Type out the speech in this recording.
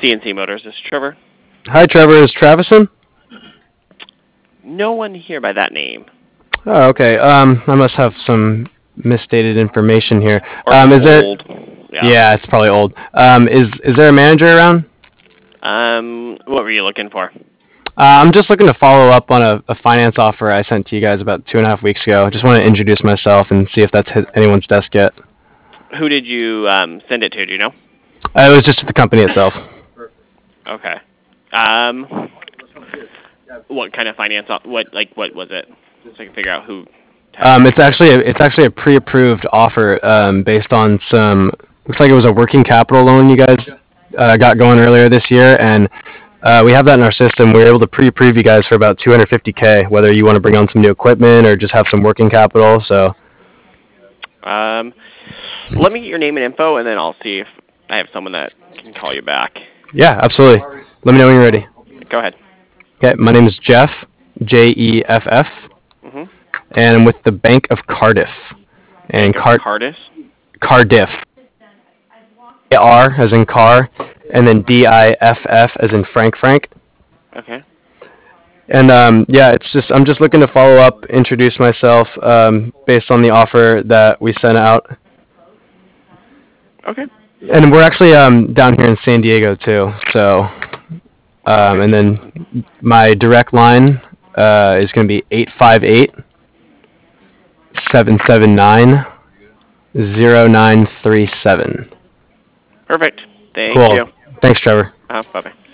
CNC Motors. This is Trevor. Hi, Trevor. Is Travison? No one here by that name. Oh, okay. I must have some misstated information here. Or Is there? old. Yeah, it's probably old. Is there a manager around? What were you looking for? I'm just looking to follow up on a finance offer I sent to you guys about 2.5 weeks ago. Just want to introduce myself and see if that's hit anyone's desk yet. Who did you send it to? Do you know? It was just the company itself. Okay. What kind of finance? What was it? So I can figure out who. It's actually a pre-approved offer based on some. Looks like it was a working capital loan you guys got going earlier this year, and we have that in our system. We were able to pre-approve you guys for about $250K, whether you want to bring on some new equipment or just have some working capital. So. Let me get your name and info, and then I'll see if I have someone that can call you back. Yeah, absolutely. Let me know when you're ready. Go ahead. Okay, my name is Jeff, Jeff, and I'm with the Bank of Cardiff. And Cardiff? Cardiff. A-R as in car, and then D-I-F-F as in Frank. Okay. And yeah, I'm just looking to follow up, introduce myself based on the offer that we sent out. Okay. And we're actually down here in San Diego too. So, and then my direct line is going to be 858-779-0937. Perfect. Thank you. Cool. Thanks, Trevor. Bye-bye.